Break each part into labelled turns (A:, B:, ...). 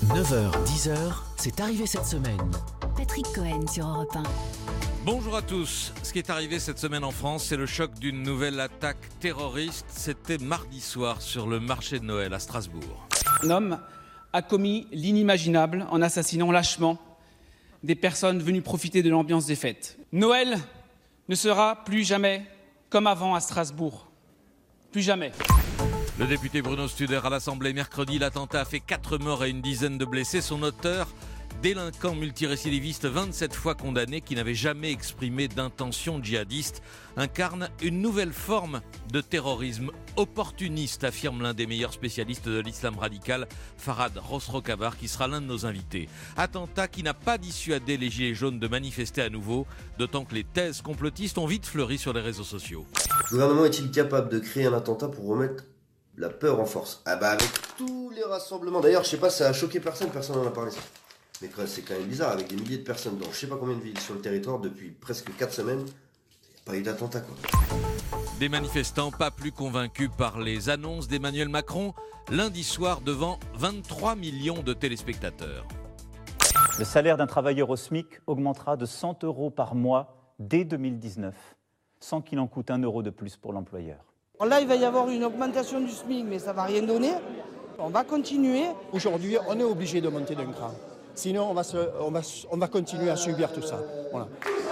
A: 9h-10h, c'est arrivé cette semaine.
B: Patrick Cohen sur Europe 1.
C: Bonjour à tous. Ce qui est arrivé cette semaine en France, c'est le choc d'une nouvelle attaque terroriste. C'était mardi soir sur le marché de Noël à Strasbourg.
D: Un homme a commis l'inimaginable en assassinant lâchement des personnes venues profiter de l'ambiance des fêtes. Noël ne sera plus jamais comme avant à Strasbourg. Plus jamais.
C: Le député Bruno Studer à l'Assemblée mercredi, l'attentat a fait 4 morts et une dizaine de blessés. Son auteur, délinquant multirécidiviste 27 fois condamné, qui n'avait jamais exprimé d'intention djihadiste, incarne une nouvelle forme de terrorisme opportuniste, affirme l'un des meilleurs spécialistes de l'islam radical, Farhad Rosrokavar, qui sera l'un de nos invités. Attentat qui n'a pas dissuadé les gilets jaunes de manifester à nouveau, d'autant que les thèses complotistes ont vite fleuri sur les réseaux sociaux.
E: Le gouvernement est-il capable de créer un attentat pour remettre la peur en force? Avec tous les rassemblements. D'ailleurs, je sais pas, ça a choqué personne n'en a parlé ça. Mais c'est quand même bizarre, avec des milliers de personnes dans je sais pas combien de villes sur le territoire depuis presque 4 semaines, il n'y a pas eu d'attentat quoi.
C: Des manifestants pas plus convaincus par les annonces d'Emmanuel Macron lundi soir devant 23 millions de téléspectateurs.
F: Le salaire d'un travailleur au SMIC augmentera de 100 € par mois dès 2019, sans qu'il en coûte 1 € de plus pour l'employeur.
G: Là, il va y avoir une augmentation du SMIC, mais ça ne va rien donner. On va continuer.
H: Aujourd'hui, on est obligé de monter d'un cran. Sinon, on va continuer à subir tout ça. Voilà.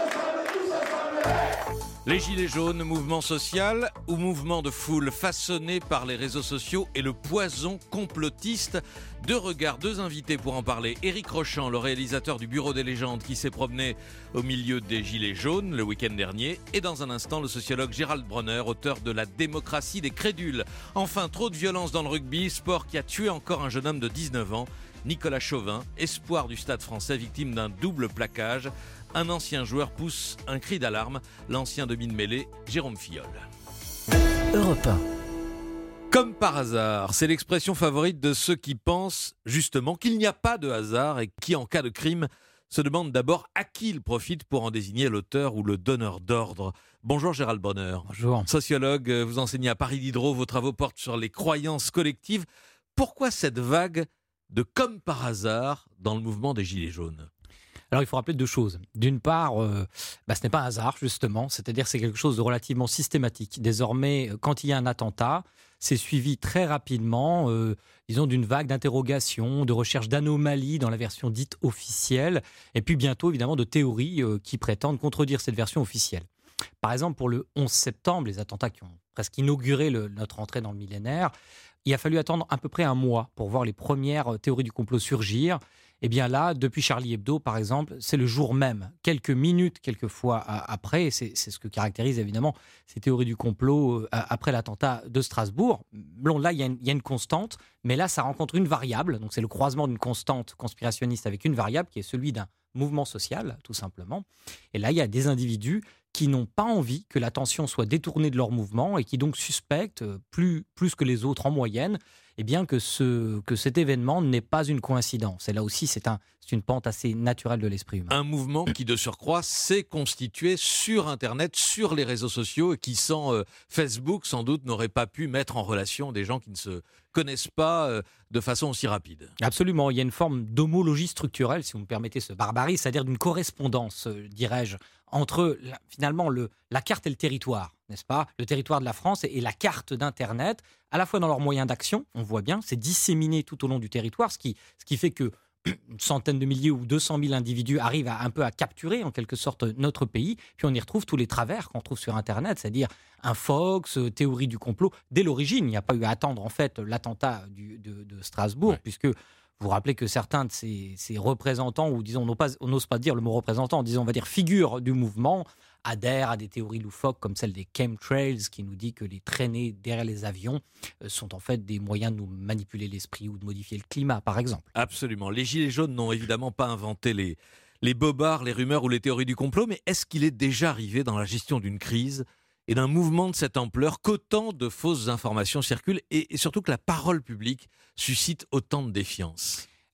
C: Les Gilets jaunes, mouvement social ou mouvement de foule façonné par les réseaux sociaux et le poison complotiste? Deux regards, deux invités pour en parler. Éric Rochant, le réalisateur du Bureau des légendes qui s'est promené au milieu des Gilets jaunes le week-end dernier. Et dans un instant, le sociologue Gérald Bronner, auteur de La démocratie des crédules. Enfin, trop de violence dans le rugby, sport qui a tué encore un jeune homme de 19 ans. Nicolas Chauvin, espoir du Stade français, victime d'un double plaquage. Un ancien joueur pousse un cri d'alarme, l'ancien demi de mêlée, Jérôme Filleul.
A: Europe 1.
C: Comme par hasard, c'est l'expression favorite de ceux qui pensent justement qu'il n'y a pas de hasard et qui, en cas de crime, se demandent d'abord à qui il profite pour en désigner l'auteur ou le donneur d'ordre. Bonjour Gérald Bronner.
I: Bonjour.
C: Sociologue, vous enseignez à Paris Diderot, vos travaux portent sur les croyances collectives. Pourquoi cette vague de comme par hasard dans le mouvement des Gilets jaunes?
I: Alors il faut rappeler deux choses. D'une part, ce n'est pas un hasard justement, c'est-à-dire c'est quelque chose de relativement systématique. Désormais, quand il y a un attentat, c'est suivi très rapidement, d'une vague d'interrogations, de recherche d'anomalies dans la version dite officielle, et puis bientôt évidemment de théories qui prétendent contredire cette version officielle. Par exemple, pour le 11 septembre, les attentats qui ont presque inauguré notre entrée dans le millénaire, il a fallu attendre à peu près un mois pour voir les premières théories du complot surgir. Eh bien là, depuis Charlie Hebdo, par exemple, c'est le jour même, quelques minutes, quelquefois après, c'est ce que caractérise évidemment ces théories du complot après l'attentat de Strasbourg. Bon, là, il y a une constante, mais là, ça rencontre une variable. Donc, c'est le croisement d'une constante conspirationniste avec une variable qui est celui d'un mouvement social, tout simplement. Et là, il y a des individus qui n'ont pas envie que l'attention soit détournée de leur mouvement et qui donc suspectent, plus que les autres en moyenne, eh bien que cet événement n'est pas une coïncidence. Et là aussi, c'est une pente assez naturelle de l'esprit humain.
C: Un mouvement qui, de surcroît, s'est constitué sur Internet, sur les réseaux sociaux, et qui, sans Facebook, sans doute, n'aurait pas pu mettre en relation des gens qui ne se connaissent pas de façon aussi rapide.
I: Absolument. Il y a une forme d'homologie structurelle, si vous me permettez ce barbarie, c'est-à-dire d'une correspondance, dirais-je, entre finalement la carte et le territoire, n'est-ce pas? Le territoire de la France et la carte d'Internet, à la fois dans leurs moyens d'action, on voit bien, c'est disséminé tout au long du territoire, ce qui fait que une centaine de milliers ou 200 000 individus arrivent un peu à capturer en quelque sorte notre pays, puis on y retrouve tous les travers qu'on trouve sur Internet, c'est-à-dire un Fox, théorie du complot. Dès l'origine, il n'y a pas eu à attendre en fait l'attentat de Strasbourg, ouais. Puisque vous vous rappelez que certains de ces représentants, ou disons, on n'ose pas dire le mot représentant, disons, on va dire figures du mouvement, adhèrent à des théories loufoques comme celle des chemtrails, qui nous dit que les traînées derrière les avions sont en fait des moyens de nous manipuler l'esprit ou de modifier le climat, par exemple.
C: Absolument. Les Gilets jaunes n'ont évidemment pas inventé les bobards, les rumeurs ou les théories du complot, mais est-ce qu'il est déjà arrivé dans la gestion d'une crise et d'un mouvement de cette ampleur qu'autant de fausses informations circulent et surtout que la parole publique suscite autant de défiance?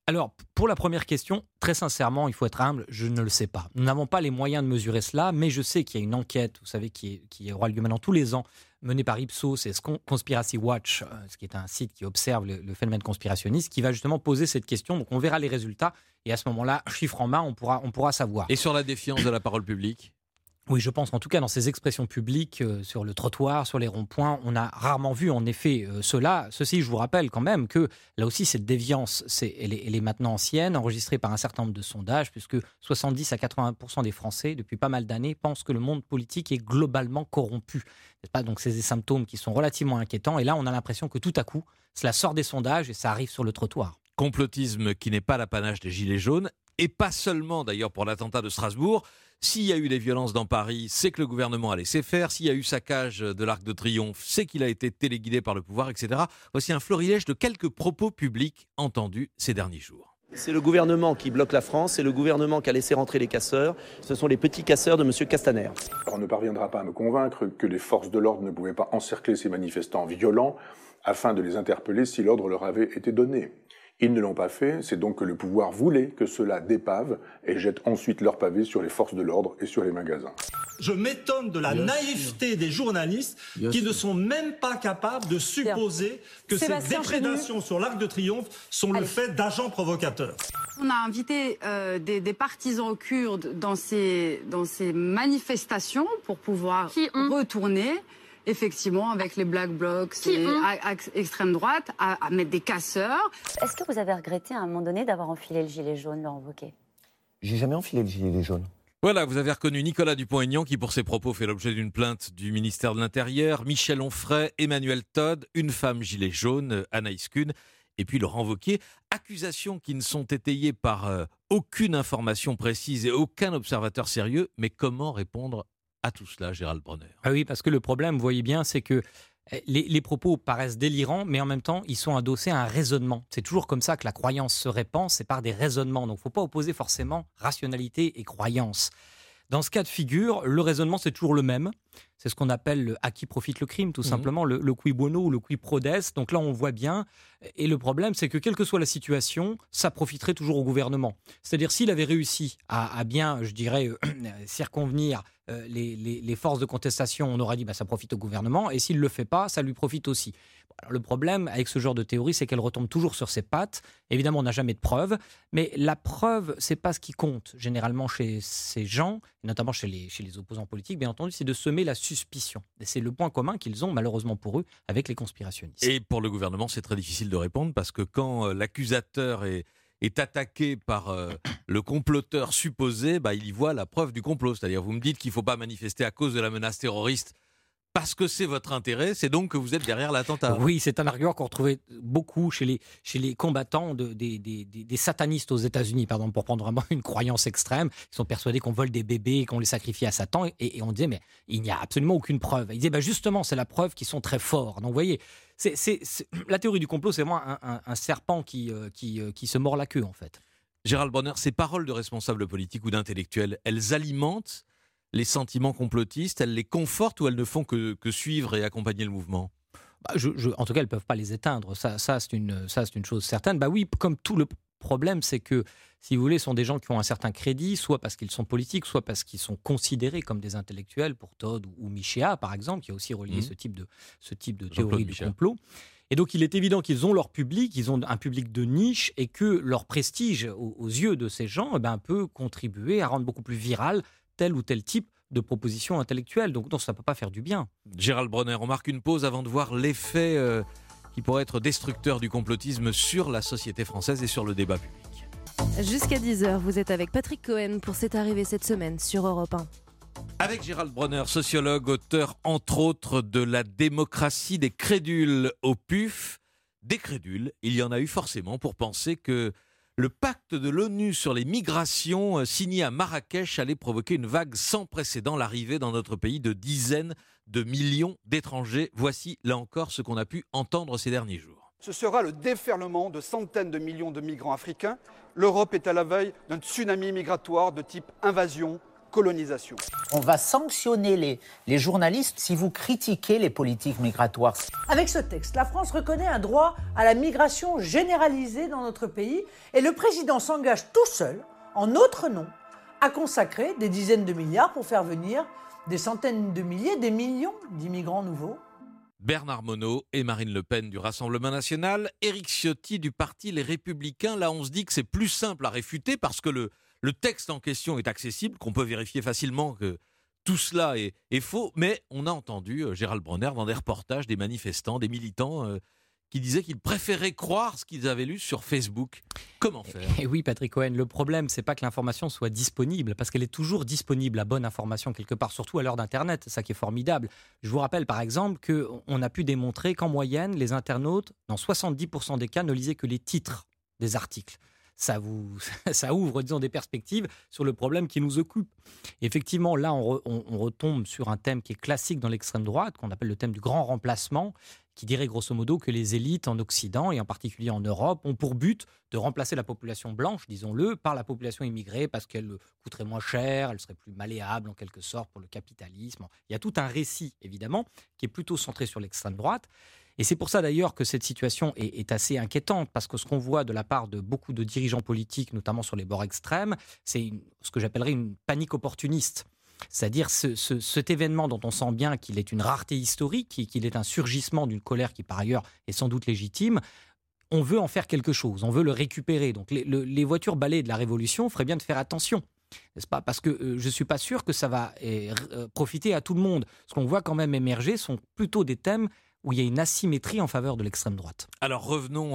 I: Alors, pour la première question, très sincèrement, il faut être humble, je ne le sais pas. Nous n'avons pas les moyens de mesurer cela, mais je sais qu'il y a une enquête, vous savez, qui aura lieu maintenant tous les ans, menée par Ipsos et Conspiracy Watch, ce qui est un site qui observe le phénomène conspirationniste, qui va justement poser cette question. Donc, on verra les résultats et à ce moment-là, chiffre en main, on pourra savoir.
C: Et sur la défiance de la parole publique ?
I: Oui, je pense qu'en tout cas, dans ces expressions publiques, sur le trottoir, sur les ronds-points, on a rarement vu en effet cela. Ceci, je vous rappelle quand même que là aussi, cette déviance, elle est maintenant ancienne, enregistrée par un certain nombre de sondages, puisque 70 à 80% des Français, depuis pas mal d'années, pensent que le monde politique est globalement corrompu. N'est-ce pas ? Donc, c'est des symptômes qui sont relativement inquiétants. Et là, on a l'impression que tout à coup, cela sort des sondages et ça arrive sur le trottoir.
C: Complotisme qui n'est pas l'apanage des Gilets jaunes, et pas seulement d'ailleurs pour l'attentat de Strasbourg. S'il y a eu des violences dans Paris, c'est que le gouvernement a laissé faire. S'il y a eu saccage de l'Arc de Triomphe, c'est qu'il a été téléguidé par le pouvoir, etc. Voici un florilège de quelques propos publics entendus ces derniers jours.
J: C'est le gouvernement qui bloque la France, c'est le gouvernement qui a laissé rentrer les casseurs. Ce sont les petits casseurs de M. Castaner.
K: Alors on ne parviendra pas à me convaincre que les forces de l'ordre ne pouvaient pas encercler ces manifestants violents afin de les interpeller si l'ordre leur avait été donné. Ils ne l'ont pas fait, c'est donc que le pouvoir voulait que cela dépave et jette ensuite leur pavé sur les forces de l'ordre et sur les magasins.
L: Je m'étonne de la naïveté des journalistes qui ne sont même pas capables de supposer que ces déprédations sur l'Arc de Triomphe sont le fait d'agents provocateurs.
M: On a invité des partisans kurdes dans ces manifestations pour pouvoir retourner. Effectivement, avec les Black Blocs, les extrême droite, à mettre des casseurs.
N: Est-ce que vous avez regretté à un moment donné d'avoir enfilé le gilet jaune, Laurent Wauquiez ?
O: J'ai jamais enfilé le gilet jaune.
C: Voilà, vous avez reconnu Nicolas Dupont-Aignan qui, pour ses propos, fait l'objet d'une plainte du ministère de l'Intérieur, Michel Onfray, Emmanuel Todd, une femme gilet jaune, Anaïs Kuhn, et puis Laurent Wauquiez. Accusations qui ne sont étayées par aucune information précise et aucun observateur sérieux. Mais comment répondre à tout cela, Gérald Bronner?
I: Ah oui, parce que le problème, vous voyez bien, c'est que les propos paraissent délirants, mais en même temps, ils sont adossés à un raisonnement. C'est toujours comme ça que la croyance se répand, c'est par des raisonnements. Donc, il ne faut pas opposer forcément rationalité et croyance. Dans ce cas de figure, le raisonnement, c'est toujours le même. C'est ce qu'on appelle le « à qui profite le crime », tout simplement, le cui bono ou le cui prodest. Donc là, on voit bien. Et le problème, c'est que quelle que soit la situation, ça profiterait toujours au gouvernement. C'est-à-dire, s'il avait réussi à bien, je dirais, circonvenir les forces de contestation, on aurait dit ça profite au gouvernement. Et s'il ne le fait pas, ça lui profite aussi. Alors, le problème avec ce genre de théorie, c'est qu'elle retombe toujours sur ses pattes. Évidemment, on n'a jamais de preuves. Mais la preuve, ce n'est pas ce qui compte généralement chez ces gens, notamment chez les opposants politiques, bien entendu, c'est de semer la suspicion. Et c'est le point commun qu'ils ont, malheureusement pour eux, avec les conspirationnistes.
C: Et pour le gouvernement, c'est très difficile de répondre parce que quand l'accusateur est attaqué par le comploteur supposé, il y voit la preuve du complot. C'est-à-dire, vous me dites qu'il ne faut pas manifester à cause de la menace terroriste parce que c'est votre intérêt, c'est donc que vous êtes derrière l'attentat.
I: Oui, c'est un argument qu'on retrouvait beaucoup chez les combattants des satanistes aux États-Unis, par exemple, pour prendre vraiment une croyance extrême. Ils sont persuadés qu'on vole des bébés et qu'on les sacrifie à Satan. Et on disait, mais il n'y a absolument aucune preuve. Ils disaient, justement, c'est la preuve qu'ils sont très forts. Donc, vous voyez, la théorie du complot, c'est vraiment un serpent qui se mord la queue, en fait.
C: Gérald Bronner, ces paroles de responsables politiques ou d'intellectuels, elles alimentent les sentiments complotistes, elles les confortent ou elles ne font que suivre et accompagner le mouvement?
I: En tout cas, elles ne peuvent pas les éteindre. Ça c'est une chose certaine. Oui, comme tout le problème, c'est que, si vous voulez, ce sont des gens qui ont un certain crédit, soit parce qu'ils sont politiques, soit parce qu'ils sont considérés comme des intellectuels, pour Todd ou Michéa, par exemple, qui a aussi relié ce type de théorie du complot. Et donc, il est évident qu'ils ont leur public, ils ont un public de niche, et que leur prestige, aux yeux de ces gens, peut contribuer à rendre beaucoup plus viral tel ou tel type de proposition intellectuelle. Donc non, ça ne peut pas faire du bien.
C: Gérald Bronner, on marque une pause avant de voir l'effet qui pourrait être destructeur du complotisme sur la société française et sur le débat public.
P: Jusqu'à 10h, vous êtes avec Patrick Cohen pour C'est arrivé cette semaine sur Europe 1.
C: Avec Gérald Bronner, sociologue, auteur entre autres de La démocratie des crédules au PUF. Des crédules, il y en a eu forcément pour penser que le pacte de l'ONU sur les migrations signé à Marrakech allait provoquer une vague sans précédent, l'arrivée dans notre pays de dizaines de millions d'étrangers. Voici là encore ce qu'on a pu entendre ces derniers jours.
Q: Ce sera le déferlement de centaines de millions de migrants africains. L'Europe est à la veille d'un tsunami migratoire de type invasion colonisation.
R: On va sanctionner les journalistes si vous critiquez les politiques migratoires.
S: Avec ce texte, la France reconnaît un droit à la migration généralisée dans notre pays et le président s'engage tout seul, en notre nom, à consacrer des dizaines de milliards pour faire venir des centaines de milliers, des millions d'immigrants nouveaux.
C: Bernard Monod et Marine Le Pen du Rassemblement National, Éric Ciotti du parti Les Républicains. Là, on se dit que c'est plus simple à réfuter parce que le texte en question est accessible, qu'on peut vérifier facilement que tout cela est faux. Mais on a entendu Gérald Bronner dans des reportages des manifestants, des militants qui disaient qu'ils préféraient croire ce qu'ils avaient lu sur Facebook. Comment faire ?
I: Et oui, Patrick Cohen, le problème, c'est pas que l'information soit disponible, parce qu'elle est toujours disponible, la bonne information, quelque part, surtout à l'heure d'Internet, c'est ça qui est formidable. Je vous rappelle, par exemple, qu'on a pu démontrer qu'en moyenne, les internautes, dans 70% des cas, ne lisaient que les titres des articles. Ça ouvre, disons, des perspectives sur le problème qui nous occupe. Effectivement, là, on retombe sur un thème qui est classique dans l'extrême droite, qu'on appelle le thème du grand remplacement, qui dirait grosso modo que les élites en Occident, et en particulier en Europe, ont pour but de remplacer la population blanche, disons-le, par la population immigrée, parce qu'elle coûterait moins cher, elle serait plus malléable en quelque sorte pour le capitalisme. Il y a tout un récit, évidemment, qui est plutôt centré sur l'extrême droite. Et c'est pour ça d'ailleurs que cette situation est assez inquiétante, parce que ce qu'on voit de la part de beaucoup de dirigeants politiques, notamment sur les bords extrêmes, c'est ce que j'appellerais une panique opportuniste. C'est-à-dire cet événement dont on sent bien qu'il est une rareté historique, qu'il est un surgissement d'une colère qui par ailleurs est sans doute légitime, on veut en faire quelque chose, on veut le récupérer. Donc les voitures balais de la Révolution feraient bien de faire attention, n'est-ce pas ? Parce que je ne suis pas sûr que ça va profiter à tout le monde. Ce qu'on voit quand même émerger sont plutôt des thèmes où il y a une asymétrie en faveur de l'extrême droite.
C: Alors revenons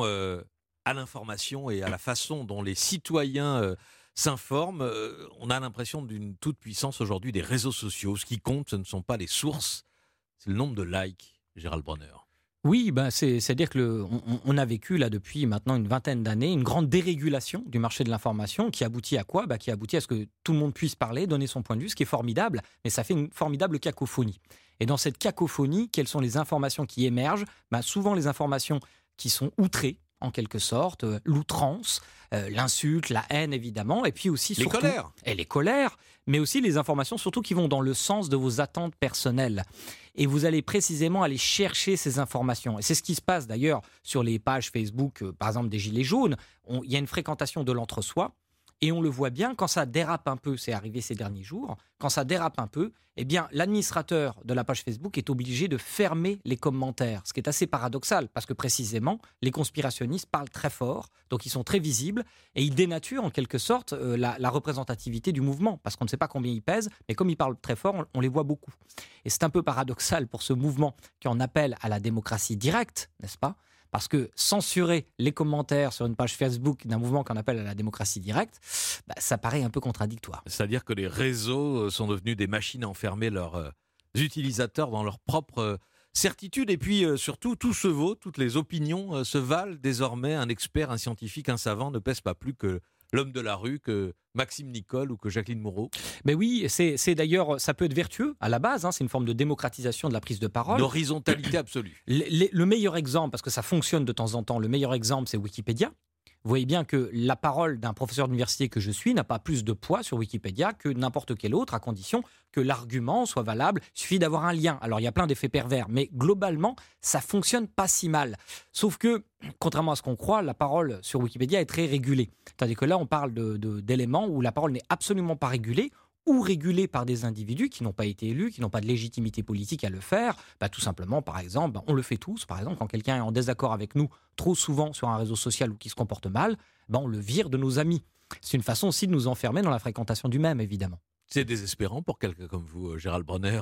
C: à l'information et à la façon dont les citoyens s'informent. On a l'impression d'une toute-puissance aujourd'hui des réseaux sociaux. Ce qui compte, ce ne sont pas les sources, c'est le nombre de likes, Gérald Bronner.
I: Oui, c'est-à-dire qu'on a vécu là depuis maintenant une vingtaine d'années une grande dérégulation du marché de l'information qui aboutit à quoi ? Qui aboutit à ce que tout le monde puisse parler, donner son point de vue, ce qui est formidable, mais ça fait une formidable cacophonie. Et dans cette cacophonie, quelles sont les informations qui émergent ? Souvent les informations qui sont outrées, en quelque sorte, l'outrance, l'insulte, la haine évidemment, et puis aussi surtout, les colères, mais aussi les informations surtout qui vont dans le sens de vos attentes personnelles. Et vous allez précisément aller chercher ces informations. Et c'est ce qui se passe d'ailleurs sur les pages Facebook, par exemple des Gilets jaunes. Il y a une fréquentation de l'entre-soi. Et on le voit bien, quand ça dérape un peu, c'est arrivé ces derniers jours, quand ça dérape un peu, eh bien, l'administrateur de la page Facebook est obligé de fermer les commentaires, ce qui est assez paradoxal, parce que précisément, les conspirationnistes parlent très fort, donc ils sont très visibles, et ils dénaturent en quelque sorte la représentativité du mouvement, parce qu'on ne sait pas combien ils pèsent, mais comme ils parlent très fort, on les voit beaucoup. Et c'est un peu paradoxal pour ce mouvement qui en appelle à la démocratie directe, n'est-ce pas ? Parce que censurer les commentaires sur une page Facebook d'un mouvement qu'on appelle à la démocratie directe, ça paraît un peu contradictoire.
C: C'est-à-dire que les réseaux sont devenus des machines à enfermer leurs utilisateurs dans leur propre certitude. Et puis surtout, tout se vaut, toutes les opinions se valent désormais. Un expert, un scientifique, un savant ne pèse pas plus que l'homme de la rue, que Maxime Nicole ou que Jacqueline Moreau.
I: Mais oui, c'est d'ailleurs, ça peut être vertueux à la base, c'est une forme de démocratisation de la prise de parole.
C: L'horizontalité absolue.
I: Le meilleur exemple, parce que ça fonctionne de temps en temps, le meilleur exemple c'est Wikipédia. Vous voyez bien que la parole d'un professeur d'université que je suis n'a pas plus de poids sur Wikipédia que n'importe quel autre, à condition que l'argument soit valable. Il suffit d'avoir un lien. Alors, il y a plein d'effets pervers, mais globalement, ça fonctionne pas si mal. Sauf que, contrairement à ce qu'on croit, la parole sur Wikipédia est très régulée. Tandis que là, on parle d'éléments où la parole n'est absolument pas régulée, ou régulés par des individus qui n'ont pas été élus, qui n'ont pas de légitimité politique à le faire. Tout simplement, par exemple, on le fait tous. Par exemple, quand quelqu'un est en désaccord avec nous trop souvent sur un réseau social ou qui se comporte mal, on le vire de nos amis. C'est une façon aussi de nous enfermer dans la fréquentation du même, évidemment.
C: C'est désespérant pour quelqu'un comme vous, Gérald Bronner,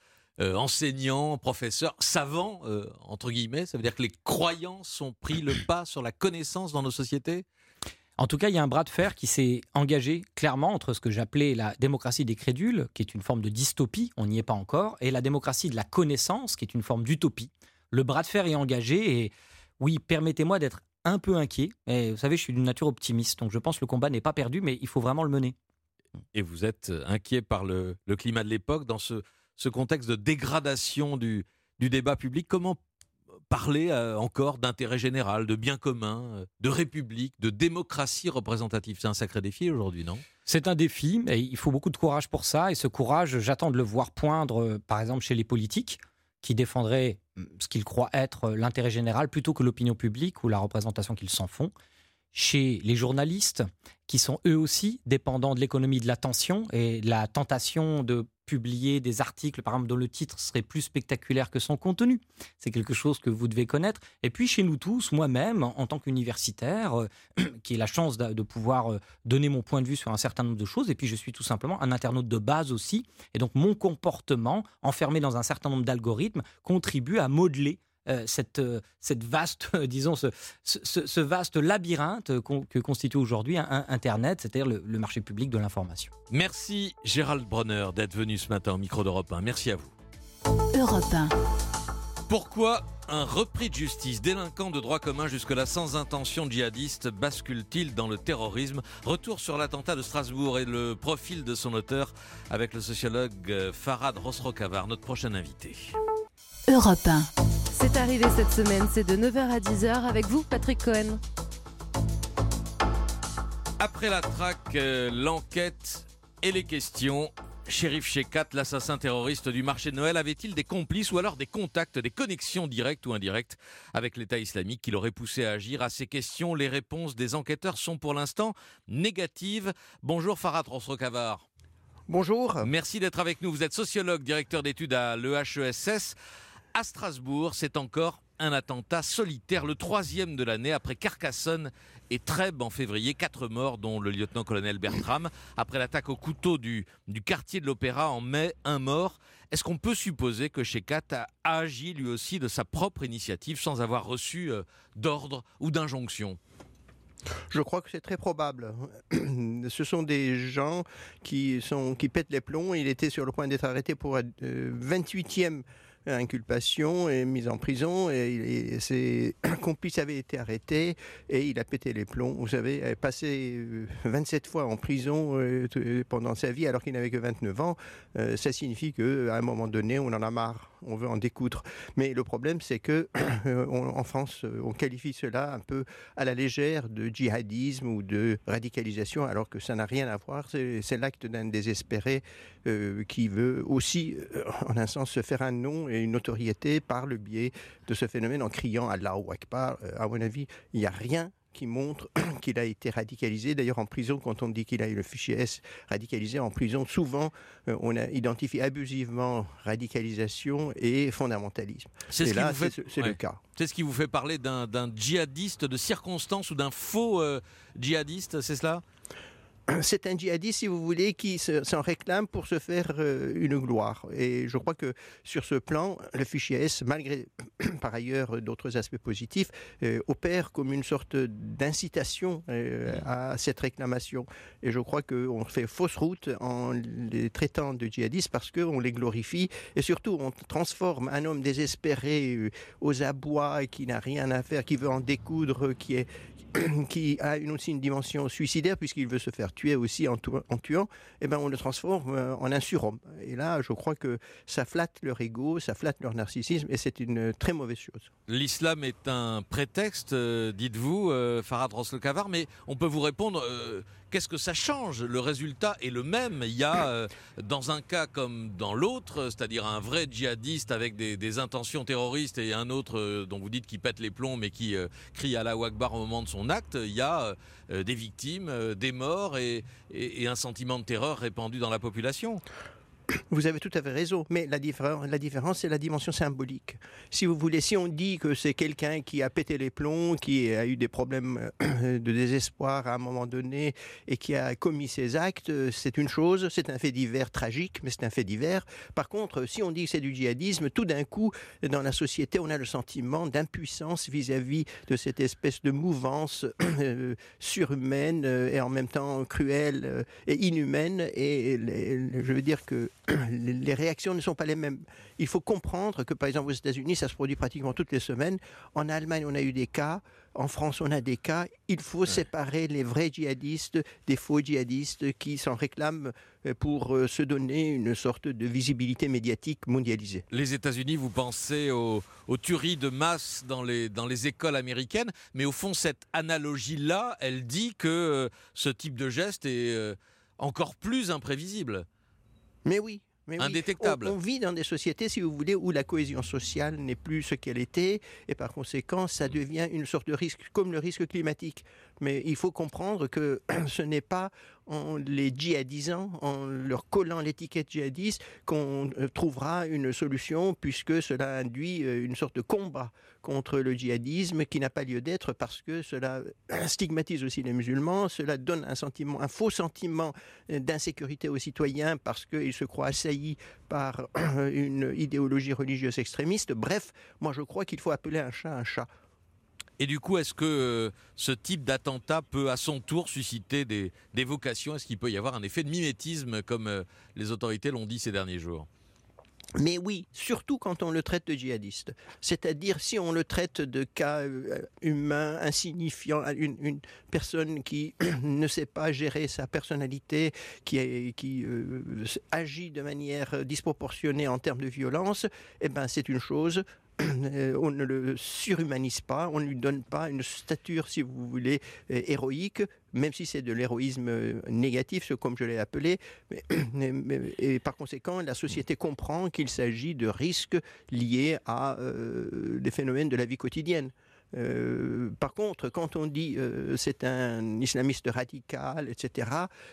C: enseignant, professeur, savant, entre guillemets. Ça veut dire que les croyances ont pris le pas sur la connaissance dans nos sociétés ?
I: En tout cas, il y a un bras de fer qui s'est engagé clairement entre ce que j'appelais la démocratie des crédules, qui est une forme de dystopie, on n'y est pas encore, et la démocratie de la connaissance, qui est une forme d'utopie. Le bras de fer est engagé et oui, permettez-moi d'être un peu inquiet. Et vous savez, je suis d'une nature optimiste, donc je pense que le combat n'est pas perdu, mais il faut vraiment le mener.
C: Et vous êtes inquiet par le climat de l'époque, dans ce contexte de dégradation du débat public. Comment parler encore d'intérêt général, de bien commun, de république, de démocratie représentative? C'est un sacré défi aujourd'hui, non ?
I: C'est un défi, et il faut beaucoup de courage pour ça. Et ce courage, j'attends de le voir poindre, par exemple, chez les politiques, qui défendraient ce qu'ils croient être l'intérêt général plutôt que l'opinion publique ou la représentation qu'ils s'en font. Chez les journalistes, qui sont eux aussi dépendants de l'économie de l'attention et de la tentation de publier des articles, par exemple, dont le titre serait plus spectaculaire que son contenu. C'est quelque chose que vous devez connaître. Et puis chez nous tous, moi-même, en tant qu'universitaire, qui ai la chance de pouvoir donner mon point de vue sur un certain nombre de choses, et puis je suis tout simplement un internaute de base aussi. Et donc mon comportement, enfermé dans un certain nombre d'algorithmes, contribue à modeler cette vaste, disons, ce vaste labyrinthe que constitue aujourd'hui Internet, c'est-à-dire le marché public de l'information.
C: Merci Gérald Bronner d'être venu ce matin au micro d'Europe 1. Merci à vous.
B: Europe 1.
C: Pourquoi un repris de justice délinquant de droit commun jusque-là sans intention djihadiste bascule-t-il dans le terrorisme? Retour sur l'attentat de Strasbourg et le profil de son auteur avec le sociologue Farhad Rosrokavar, notre prochain invité.
B: Europe 1.
P: C'est arrivé cette semaine, c'est de 9h à 10h avec vous, Patrick Cohen.
C: Après la traque, l'enquête et les questions. Chérif Shekat, l'assassin terroriste du marché de Noël, avait-il des complices ou alors des contacts, des connexions directes ou indirectes avec l'État islamique qui l'aurait poussé à agir? À ces questions, les réponses des enquêteurs sont pour l'instant négatives. Bonjour Farhad Rosrokavar.
Q: Bonjour.
C: Merci d'être avec nous. Vous êtes sociologue, directeur d'études à l'EHESS. À Strasbourg, c'est encore un attentat solitaire, le 3e de l'année, après Carcassonne et Trèbes en février. 4 morts, dont le lieutenant-colonel Bertram. Après l'attaque au couteau du quartier de l'Opéra en mai, 1 mort. Est-ce qu'on peut supposer que Shekat a agi lui aussi de sa propre initiative sans avoir reçu d'ordre ou d'injonction?
Q: Je crois que c'est très probable. Ce sont des gens qui pètent les plombs. Il était sur le point d'être arrêté pour 28e inculpation et mise en prison, et ses complices avaient été arrêtés et il a pété les plombs. Vous savez, passé 27 fois en prison pendant sa vie alors qu'il n'avait que 29 ans, ça signifie qu'à un moment donné on en a marre, on veut en découdre. Mais le problème c'est que en France on qualifie cela un peu à la légère de djihadisme ou de radicalisation, alors que ça n'a rien à voir. C'est l'acte d'un désespéré qui veut aussi en un sens se faire un nom et une notoriété par le biais de ce phénomène en criant Allahu Akbar. À mon avis, il n'y a rien qui montre qu'il a été radicalisé. D'ailleurs, en prison, quand on dit qu'il a eu le fichier S radicalisé, en prison, souvent, on a identifié abusivement radicalisation et fondamentalisme. Et là, c'est le cas.
C: C'est ce qui vous fait parler d'un djihadiste de circonstance ou d'un faux djihadiste, c'est cela ?
Q: C'est un djihadiste, si vous voulez, qui s'en réclame pour se faire une gloire. Et je crois que sur ce plan, le fichier S, malgré par ailleurs d'autres aspects positifs, opère comme une sorte d'incitation à cette réclamation. Et je crois qu'on fait fausse route en les traitant de djihadistes parce qu'on les glorifie. Et surtout, on transforme un homme désespéré aux abois, qui n'a rien à faire, qui veut en découdre, qui a aussi une dimension suicidaire puisqu'il veut se faire tuer aussi en tuant, eh ben on le transforme en un surhomme. Et là, je crois que ça flatte leur ego, ça flatte leur narcissisme, et c'est une très mauvaise chose.
C: L'islam est un prétexte, dites-vous, Farhad Rosrokavar, mais on peut vous répondre, qu'est-ce que ça change? Le résultat est le même. Il y a, dans un cas comme dans l'autre, c'est-à-dire un vrai djihadiste avec des intentions terroristes et un autre dont vous dites qu'il pète les plombs mais qui crie Allahu Akbar au moment de son acte, il y a des victimes, des morts et un sentiment de terreur répandu dans la population.
Q: Vous avez tout à fait raison, mais la différence, c'est la dimension symbolique. Si vous voulez, si on dit que c'est quelqu'un qui a pété les plombs, qui a eu des problèmes de désespoir à un moment donné et qui a commis ces actes, c'est une chose, c'est un fait divers tragique, mais c'est un fait divers. Par contre, si on dit que c'est du djihadisme, tout d'un coup, dans la société, on a le sentiment d'impuissance vis-à-vis de cette espèce de mouvance surhumaine et en même temps cruelle et inhumaine. Et je veux dire que les réactions ne sont pas les mêmes. Il faut comprendre que, par exemple, aux États-Unis, ça se produit pratiquement toutes les semaines. En Allemagne, on a eu des cas. En France, on a des cas. Il faut séparer les vrais djihadistes des faux djihadistes qui s'en réclament pour se donner une sorte de visibilité médiatique mondialisée.
C: Les États-Unis, vous pensez aux tueries de masse dans les écoles américaines, mais au fond, cette analogie-là, elle dit que ce type de geste est encore plus imprévisible.
Q: Mais oui.
C: Indétectable.
Q: On vit dans des sociétés, si vous voulez, où la cohésion sociale n'est plus ce qu'elle était, et par conséquent, ça devient une sorte de risque, comme le risque climatique. Mais il faut comprendre que ce n'est pas en les djihadisant, en leur collant l'étiquette djihadiste, qu'on trouvera une solution, puisque cela induit une sorte de combat contre le djihadisme qui n'a pas lieu d'être, parce que cela stigmatise aussi les musulmans, cela donne un faux sentiment d'insécurité aux citoyens, parce qu'ils se croient assaillis par une idéologie religieuse extrémiste. Bref, moi je crois qu'il faut appeler un chat un chat.
C: Et du coup, est-ce que ce type d'attentat peut à son tour susciter des vocations ? Est-ce qu'il peut y avoir un effet de mimétisme, comme les autorités l'ont dit ces derniers jours ?
Q: Mais oui, surtout quand on le traite de djihadiste. C'est-à-dire si on le traite de cas humain, insignifiant, une personne qui ne sait pas gérer sa personnalité, qui agit de manière disproportionnée en termes de violence, eh ben c'est une chose. On ne le surhumanise pas, on ne lui donne pas une stature, si vous voulez, héroïque, même si c'est de l'héroïsme négatif, comme je l'ai appelé. Et par conséquent, la société comprend qu'il s'agit de risques liés à des phénomènes de la vie quotidienne. Par contre, quand on dit c'est un islamiste radical, etc.,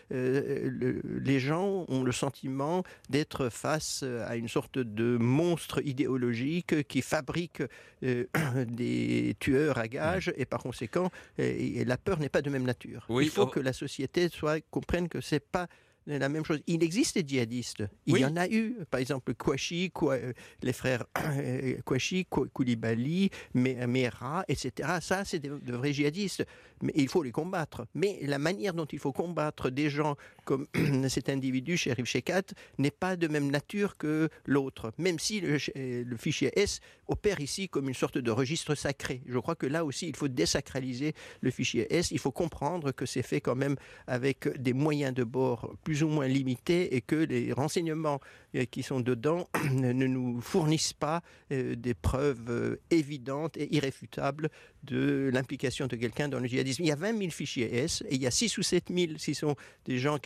Q: les gens ont le sentiment d'être face à une sorte de monstre idéologique qui fabrique des tueurs à gages, et par conséquent, la peur n'est pas de même nature.
C: Oui,
Q: il faut que la société comprenne que c'est pas la même chose. Il existe des djihadistes. Il y en a eu. Par exemple, Kouachi, les frères Kouachi, Koulibaly, Mera, etc. Ça, c'est de vrais djihadistes. Mais il faut les combattre. Mais la manière dont il faut combattre des gens comme cet individu, Cherif Shekat, n'est pas de même nature que l'autre. Même si le fichier S opère ici comme une sorte de registre sacré. Je crois que là aussi, il faut désacraliser le fichier S. Il faut comprendre que c'est fait quand même avec des moyens de bord plus ou moins limités, et que les renseignements qui sont dedans ne nous fournissent pas des preuves évidentes et irréfutables de l'implication de quelqu'un dans le djihadisme. Il y a 20 000 fichiers S, et il y a 6 ou 7 000 si sont des gens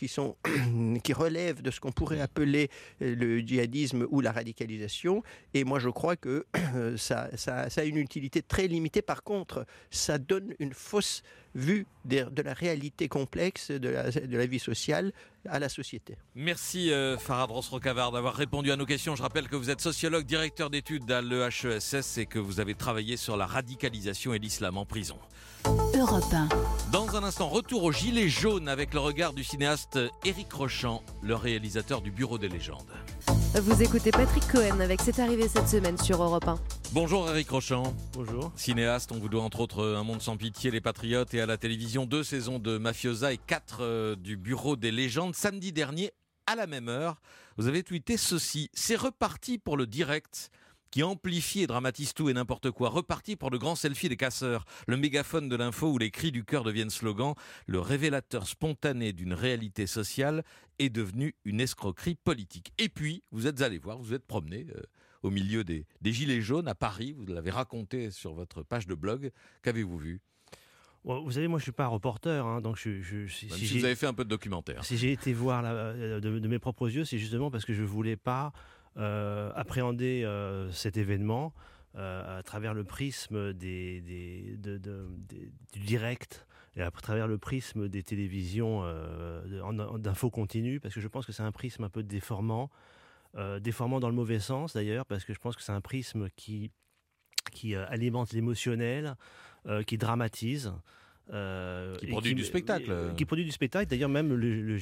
Q: qui relèvent de ce qu'on pourrait appeler le djihadisme ou la radicalisation. Et moi, je crois que ça a une utilité très limitée. Par contre, ça donne une fausse vue de la réalité complexe de la vie sociale à la société.
C: Merci Farad Ros-Rocavard d'avoir répondu à nos questions. Je rappelle que vous êtes sociologue, directeur d'études à l'EHESS, et que vous avez travaillé sur la radicalisation et l'islam en prison.
B: Europe 1.
C: Dans un instant, retour aux Gilets jaunes avec le regard du cinéaste Éric Rochant, le réalisateur du Bureau des légendes.
P: Vous écoutez Patrick Cohen avec C'est arrivé cette semaine sur Europe 1.
C: Bonjour Éric Rochant.
T: Bonjour.
C: Cinéaste, on vous doit entre autres Un monde sans pitié, Les Patriotes, et à la télévision 2 saisons de Mafiosa et 4 du Bureau des légendes. Samedi dernier, à la même heure, vous avez tweeté ceci: c'est reparti pour le direct qui amplifie et dramatise tout et n'importe quoi. Reparti pour le grand selfie des casseurs, le mégaphone de l'info où les cris du cœur deviennent slogans. Le révélateur spontané d'une réalité sociale est devenu une escroquerie politique. Et puis, vous êtes allé voir, vous êtes promené au milieu des Gilets jaunes à Paris. Vous l'avez raconté sur votre page de blog. Qu'avez-vous vu ?
T: Vous savez, moi je suis pas un reporter, hein, donc si
C: vous avez fait un peu de documentaire.
T: Si j'ai été voir de mes propres yeux, c'est justement parce que je voulais pas appréhender cet événement à travers le prisme du direct et à travers le prisme des télévisions d'info continue, parce que je pense que c'est un prisme un peu déformant dans le mauvais sens d'ailleurs, parce que je pense que c'est un prisme qui alimente l'émotionnel, qui dramatise.
C: Qui produit du spectacle.
T: Qui produit du spectacle. D'ailleurs, même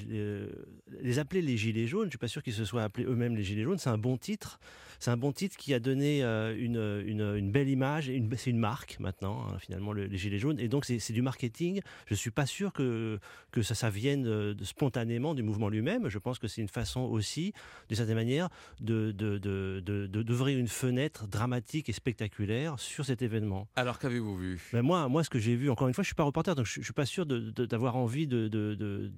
T: les appeler les Gilets jaunes, je ne suis pas sûr qu'ils se soient appelés eux-mêmes les Gilets jaunes, c'est un bon titre. C'est un bon titre qui a donné une belle image. C'est une marque maintenant, hein, finalement, les Gilets jaunes. Et donc, c'est du marketing. Je ne suis pas sûr que ça vienne spontanément du mouvement lui-même. Je pense que c'est une façon aussi, d'une certaine manière, d'ouvrir une fenêtre dramatique et spectaculaire sur cet événement.
C: Alors, qu'avez-vous vu ?
T: Ben moi, ce que j'ai vu, encore une fois, je ne suis pas reporter, donc je ne suis pas sûr d'avoir envie de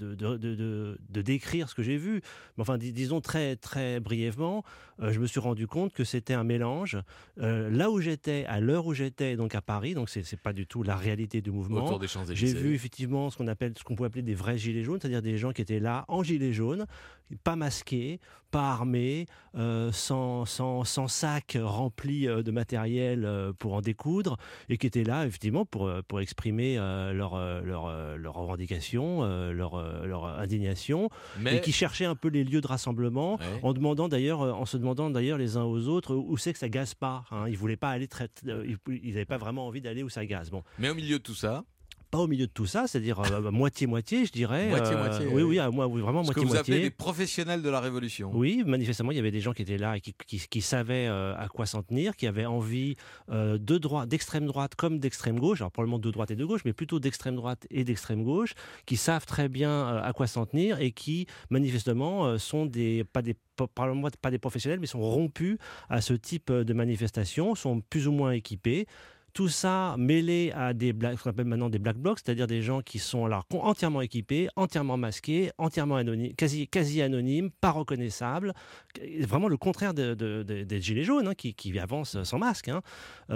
T: décrire ce que j'ai vu. Mais enfin, disons très, très brièvement, je me suis rendu compte que c'était un mélange. Là où j'étais, à l'heure où j'étais, donc à Paris, donc c'est pas du tout la réalité du mouvement.
C: Autour des Champs-Élysées.
T: J'ai vu effectivement ce qu'on peut appeler des vrais gilets jaunes, c'est-à-dire des gens qui étaient là en gilets jaunes, pas masqués, pas armés, sans sac rempli de matériel pour en découdre, et qui étaient là effectivement pour exprimer leurs revendications, leur indignation, et qui cherchaient un peu les lieux de rassemblement, en se demandant d'ailleurs les uns aux autres où c'est que ça gaze pas. Hein. Ils voulaient pas aller ils n'avaient pas vraiment envie d'aller où ça gaze. Bon.
C: Mais au milieu de tout ça.
T: Pas au milieu de tout ça, c'est-à-dire moitié-moitié, je dirais.
C: Moitié-moitié.
T: Oui, vraiment
C: Ce
T: moitié-moitié.
C: que vous appelez des professionnels de la Révolution.
T: Oui, manifestement, il y avait des gens qui étaient là et qui savaient à quoi s'en tenir, qui avaient envie d'extrême droite comme d'extrême gauche, alors probablement de droite et de gauche, mais plutôt d'extrême droite et d'extrême gauche, qui savent très bien à quoi s'en tenir et qui, manifestement, sont probablement pas des professionnels, mais sont rompus à ce type de manifestation, sont plus ou moins équipés. Tout ça mêlé à ce qu'on appelle maintenant des black blocs, c'est-à-dire des gens qui sont alors entièrement équipés, entièrement masqués, entièrement anonymes, quasi anonymes, pas reconnaissables. Vraiment le contraire des gilets jaunes, hein, qui avancent sans masque, hein,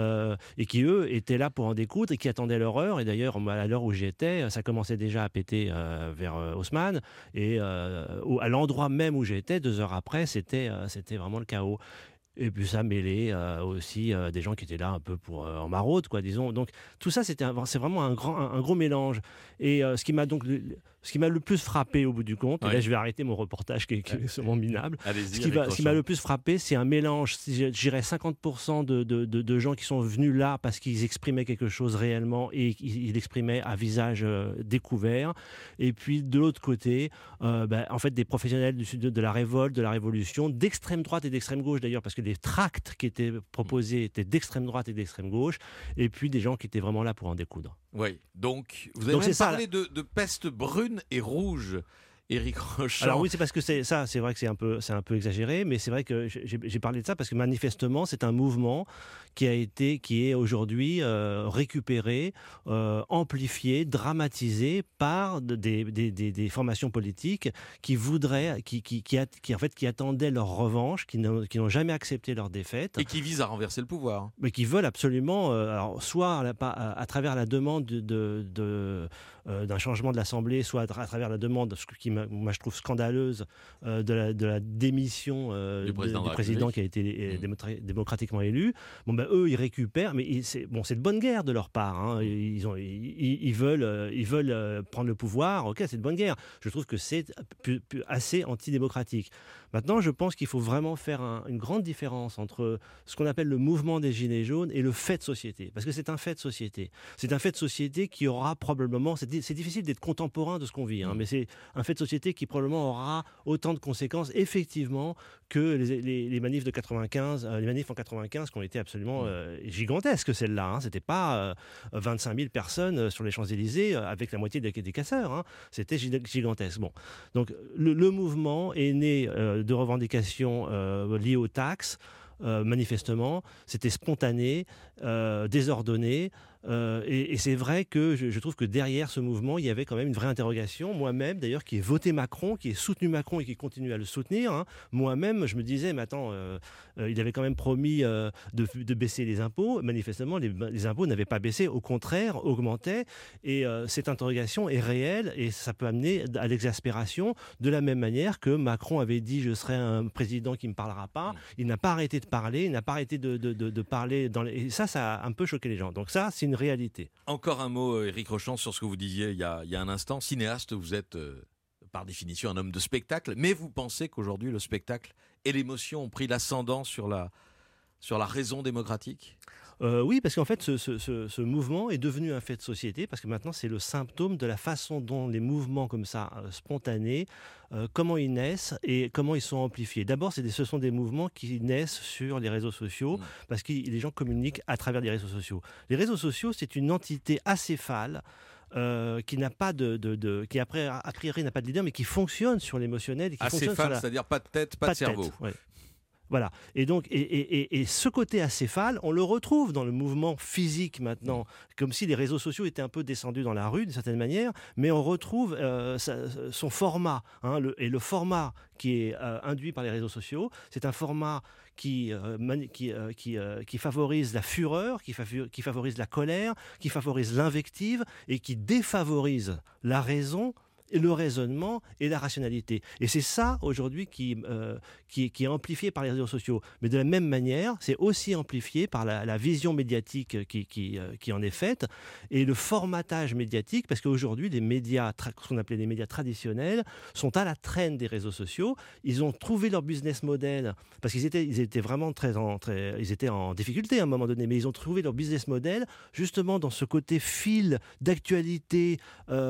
T: et qui, eux, étaient là pour en découdre et qui attendaient leur heure. Et d'ailleurs, à l'heure où j'y étais, ça commençait déjà à péter vers Haussmann. Et à l'endroit même où j'étais, 2 heures après, c'était vraiment le chaos. Et puis ça mêlé aussi des gens qui étaient là un peu en maraude, quoi, disons. Donc tout ça, c'est vraiment un gros mélange. Et ce qui m'a le plus frappé au bout du compte, et là je vais arrêter mon reportage qui est sûrement minable. Ce qui m'a le plus frappé, c'est un mélange, je dirais 50% de gens qui sont venus là parce qu'ils exprimaient quelque chose réellement et ils l'exprimaient à visage découvert. Et puis de l'autre côté, en fait, des professionnels de la révolte, de la révolution, d'extrême droite et d'extrême gauche d'ailleurs, parce que les tracts qui étaient proposés étaient d'extrême droite et d'extrême gauche, et puis des gens qui étaient vraiment là pour en découdre.
C: Oui, donc vous avez parlé de peste brune et rouge, Éric Rochant.
T: Alors oui, c'est parce que c'est vrai que c'est un peu exagéré, mais c'est vrai que j'ai parlé de ça parce que manifestement c'est un mouvement qui est aujourd'hui récupéré, amplifié, dramatisé par des formations politiques qui voudraient, qui attendaient leur revanche, qui n'ont jamais accepté leur défaite
C: et qui visent à renverser le pouvoir.
T: Mais qui veulent absolument, alors soit à travers la demande d'un changement de l'Assemblée, soit à travers la demande, ce qui moi je trouve scandaleuse, de la démission du président qui a été démocratiquement élu. Bon, eux, ils récupèrent, mais c'est de bonne guerre de leur part. Hein. Ils veulent prendre le pouvoir. Ok, c'est de bonne guerre. Je trouve que c'est assez antidémocratique. Maintenant, je pense qu'il faut vraiment faire une grande différence entre ce qu'on appelle le mouvement des Gilets jaunes et le fait de société. Parce que c'est un fait de société. C'est un fait de société qui aura probablement... C'est difficile d'être contemporain de ce qu'on vit, hein, mais c'est un fait de société qui probablement aura autant de conséquences, effectivement, que les manifs de 95, les manifs en 95 qui ont été absolument gigantesques, celles-là. Hein. C'était pas 25 000 personnes sur les Champs-Élysées avec la moitié des casseurs. Hein. C'était gigantesque. Bon. Donc, le mouvement est né de revendications liées aux taxes. Manifestement, c'était spontané, désordonné, et c'est vrai que je trouve que derrière ce mouvement, il y avait quand même une vraie interrogation. Moi-même, d'ailleurs, qui ai voté Macron, qui ai soutenu Macron et qui continue à le soutenir, hein, moi-même, je me disais, mais attends, il avait quand même promis de baisser les impôts. Manifestement, les impôts n'avaient pas baissé, au contraire, augmentaient, et cette interrogation est réelle, et ça peut amener à l'exaspération, de la même manière que Macron avait dit, je serai un président qui ne me parlera pas. Il n'a pas arrêté de parler, il n'a pas arrêté de parler, et ça a un peu choqué les gens. Donc ça, c'est une réalité.
C: Encore un mot, Éric Rochant, sur ce que vous disiez il y a un instant. Cinéaste, vous êtes par définition un homme de spectacle, mais vous pensez qu'aujourd'hui le spectacle et l'émotion ont pris l'ascendant sur la raison démocratique ?
T: Oui, parce qu'en fait, ce mouvement est devenu un fait de société, parce que maintenant, c'est le symptôme de la façon dont les mouvements comme ça, spontanés, comment ils naissent et comment ils sont amplifiés. D'abord, ce sont des mouvements qui naissent sur les réseaux sociaux, parce que les gens communiquent à travers les réseaux sociaux. Les réseaux sociaux, c'est une entité acéphale, qui n'a pas qui après, a priori n'a pas de leader, mais qui fonctionne sur l'émotionnel.
C: Acéphale, c'est-à-dire pas de tête, pas de cerveau.
T: Ouais. Voilà. Et donc, et ce côté acéphale, on le retrouve dans le mouvement physique maintenant, comme si les réseaux sociaux étaient un peu descendus dans la rue d'une certaine manière, mais on retrouve son format. Et le format qui est induit par les réseaux sociaux, c'est un format qui favorise la fureur, qui favorise la colère, qui favorise l'invective et qui défavorise la raison et le raisonnement et la rationalité. Et c'est ça, aujourd'hui, qui est amplifié par les réseaux sociaux. Mais de la même manière, c'est aussi amplifié par la vision médiatique qui en est faite et le formatage médiatique, parce qu'aujourd'hui, les médias, ce qu'on appelait les médias traditionnels, sont à la traîne des réseaux sociaux. Ils ont trouvé leur business model, parce qu'ils étaient vraiment ils étaient en difficulté à un moment donné, mais ils ont trouvé leur business model justement dans ce côté fil d'actualité,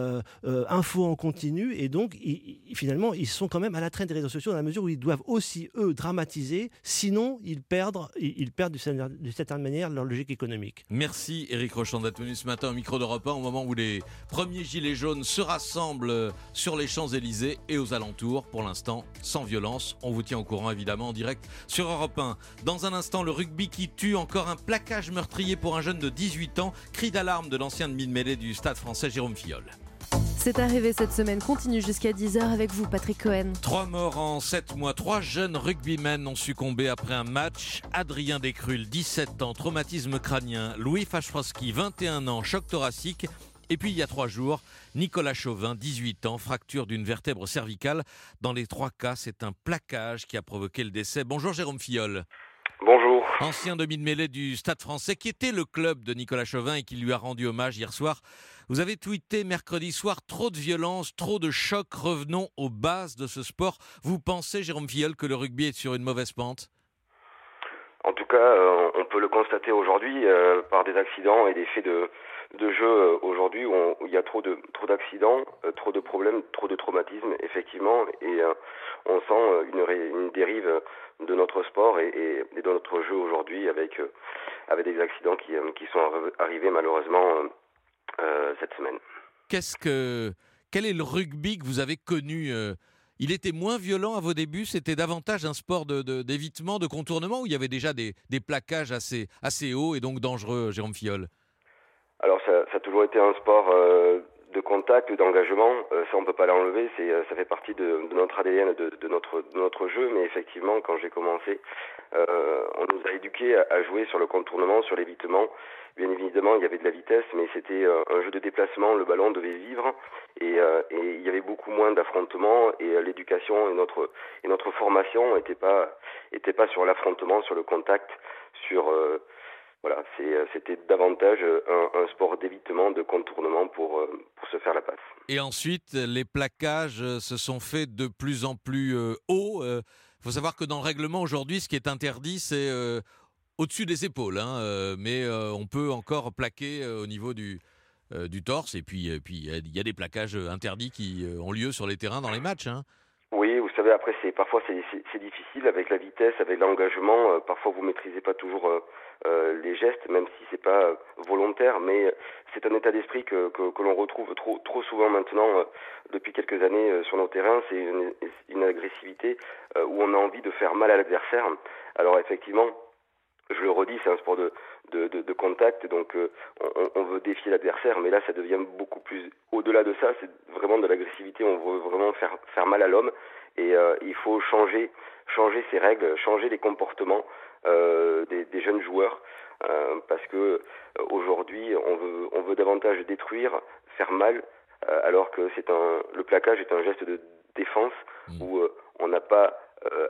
T: info en continu, et donc finalement ils sont quand même à la traîne des réseaux sociaux dans la mesure où ils doivent aussi eux dramatiser, sinon ils perdent d'une certaine manière leur logique économique.
C: Merci Éric Rochon d'être venu ce matin au micro d'Europe 1 au moment où les premiers gilets jaunes se rassemblent sur les Champs-Élysées et aux alentours. Pour l'instant, sans violence, on vous tient au courant évidemment en direct sur Europe 1. Dans un instant, le rugby qui tue, encore un plaquage meurtrier pour un jeune de 18 ans, cri d'alarme de l'ancien demi-de-mêlée du Stade français Jérôme Filleul.
P: C'est arrivé cette semaine, continue jusqu'à 10h avec vous, Patrick Cohen.
C: 3 morts en 7 mois, 3 jeunes rugbymen ont succombé après un match. Adrien Descrules, 17 ans, traumatisme crânien. Louis Fachfroski, 21 ans, choc thoracique. Et puis il y a 3 jours, Nicolas Chauvin, 18 ans, fracture d'une vertèbre cervicale. Dans les 3 cas, c'est un plaquage qui a provoqué le décès. Bonjour Jérôme Filleul.
U: Bonjour.
C: Ancien demi-de-mêlée du Stade français, qui était le club de Nicolas Chauvin et qui lui a rendu hommage hier soir. Vous avez tweeté mercredi soir, trop de violence, trop de choc, revenons aux bases de ce sport. Vous pensez, Jérôme Filleul, que le rugby est sur une mauvaise pente ?
U: En tout cas, on peut le constater aujourd'hui par des accidents et des faits de jeu aujourd'hui où il y a trop d'accidents, trop de problèmes, trop de traumatismes, effectivement, et on sent une dérive de notre sport et de notre jeu aujourd'hui avec des accidents qui sont arrivés malheureusement cette semaine.
C: Quel est le rugby que vous avez connu ? Il était moins violent à vos débuts, c'était davantage un sport d'évitement, de contournement, où il y avait déjà des plaquages assez hauts et donc dangereux, Jérôme Filleul ?
U: Alors ça a toujours été un sport de contact, d'engagement, ça on peut pas l'enlever, ça fait partie de notre ADN, de notre jeu, mais effectivement quand j'ai commencé, on nous a éduqués à jouer sur le contournement, sur l'évitement. Bien évidemment, il y avait de la vitesse, mais c'était un jeu de déplacement, le ballon devait vivre, et il y avait beaucoup moins d'affrontements, et l'éducation et notre formation n'était pas sur l'affrontement, sur le contact, voilà, c'était davantage un sport d'évitement, de contournement pour se faire la passe.
C: Et ensuite, les plaquages se sont faits de plus en plus hauts. Faut savoir que dans le règlement aujourd'hui, ce qui est interdit, c'est au-dessus des épaules, mais on peut encore plaquer au niveau du torse. Et puis il y a des plaquages interdits qui ont lieu sur les terrains dans les matchs.
U: Oui, vous savez, après parfois c'est difficile avec la vitesse, avec l'engagement. Parfois vous maîtrisez pas toujours les gestes, même si c'est pas volontaire, mais c'est un état d'esprit que l'on retrouve trop souvent maintenant depuis quelques années sur nos terrains. C'est une agressivité où on a envie de faire mal à l'adversaire. Alors effectivement, je le redis, c'est un sport de contact, donc on veut défier l'adversaire, mais là ça devient beaucoup plus au-delà de ça, c'est vraiment de l'agressivité, on veut vraiment faire mal à l'homme, et il faut changer ces règles, changer les comportements des jeunes joueurs, parce que aujourd'hui on veut davantage détruire, faire mal, alors que le plaquage est un geste de défense où on n'a pas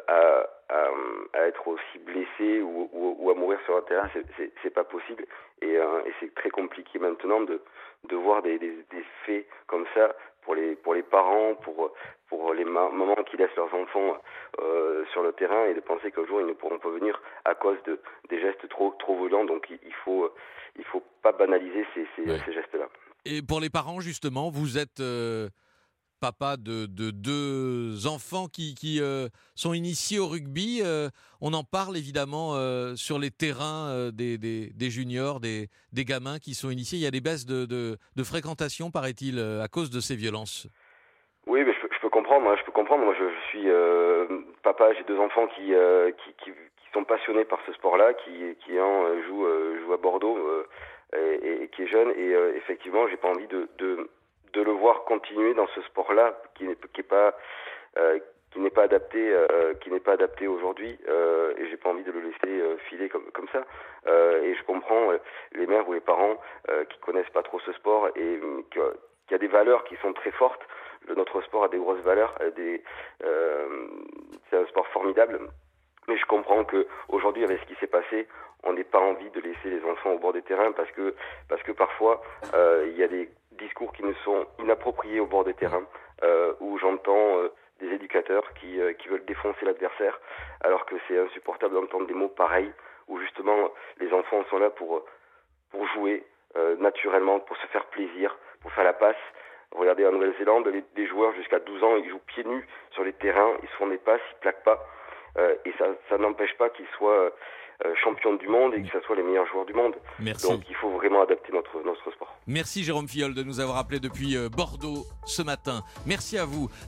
U: à être aussi blessé ou à mourir sur un terrain, c'est pas possible, et c'est très compliqué maintenant de voir des faits comme ça pour les parents, pour les mamans qui laissent leurs enfants sur le terrain, et de penser qu'un jour ils ne pourront pas venir à cause des gestes trop violents. Donc il faut pas banaliser ces gestes-là.
C: Et pour les parents justement, vous êtes papa de 2 enfants qui sont initiés au rugby. On en parle évidemment sur les terrains des juniors, des gamins qui sont initiés. Il y a des baisses de fréquentation, paraît-il, à cause de ces violences.
U: Oui, mais je peux comprendre. Moi, je suis papa. J'ai 2 enfants qui sont passionnés par ce sport-là, qui un joue à Bordeaux et qui est jeune. Et effectivement, j'ai pas envie de le voir continuer dans ce sport-là qui n'est pas adapté aujourd'hui. Et j'ai pas envie de le laisser filer comme ça. Et je comprends les mères ou les parents qui connaissent pas trop ce sport et qui a des valeurs qui sont très fortes. Notre sport a des grosses valeurs, c'est un sport formidable. Mais je comprends qu'aujourd'hui, avec ce qui s'est passé, on n'ait pas envie de laisser les enfants au bord des terrains parce que parfois, il y a des discours qui nous sont inappropriés au bord des terrains, où j'entends des éducateurs qui veulent défoncer l'adversaire, alors que c'est insupportable d'entendre des mots pareils, où justement les enfants sont là pour jouer naturellement, pour se faire plaisir, pour faire la passe. Regardez en Nouvelle-Zélande, des joueurs jusqu'à 12 ans, ils jouent pieds nus sur les terrains, ils se font des passes, ils plaquent pas. Et ça n'empêche pas qu'ils soient champions du monde et que ce soit les meilleurs joueurs du monde.
C: Merci.
U: Donc il faut vraiment adapter notre sport.
C: Merci Jérôme Filleul de nous avoir appelé depuis Bordeaux ce matin. Merci à vous.